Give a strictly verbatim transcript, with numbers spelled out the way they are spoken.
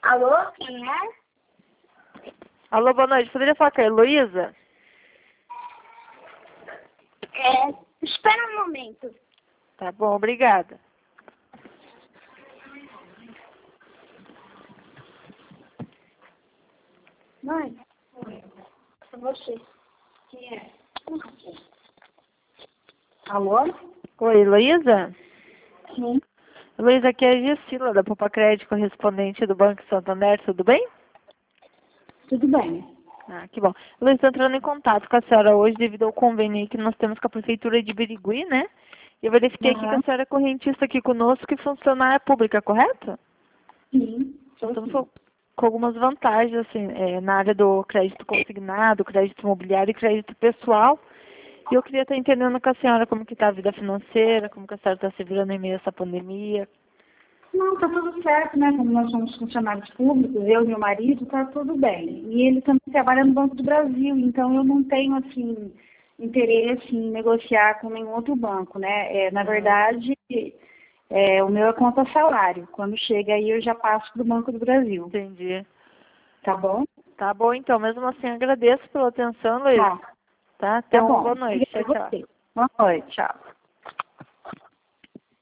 Alô, quem é? Alô, boa noite. Poderia falar com a Heloísa? É, espera um momento. Tá bom, obrigada. Mãe, é você. Quem é? Alô? Oi, Heloísa? Sim, Heloísa, aqui é a Gessila, da Poupa Crédito, correspondente do Banco Santander, tudo bem? tudo bem. Ah, que bom. Heloísa, estou entrando em contato com a senhora hoje devido ao convênio aí que nós temos com a Prefeitura de Birigui, né? E eu verifiquei aqui que Aham. a senhora é correntista aqui conosco e funcionária pública, correto? Sim, sou Estamos sim. com com algumas vantagens, assim, é, na área do crédito consignado, crédito imobiliário e crédito pessoal. E eu queria estar entendendo com a senhora como que está a vida financeira, como que a senhora está se virando em meio a essa pandemia. Não, tá tudo certo, né? Como nós somos funcionários públicos, eu e meu marido, tá tudo bem. E ele também trabalha no Banco do Brasil, então eu não tenho, assim, interesse em negociar com nenhum outro banco, né? É, na verdade, é, o meu é conta salário. Quando chega aí, eu já passo do Banco do Brasil. Entendi. Tá bom? Tá bom, então. Mesmo assim, agradeço pela atenção, Luiz. Tá, Tá? tá Tenha uma boa bom. noite. Tchau, Obrigada a tchau. você. Boa noite, tchau.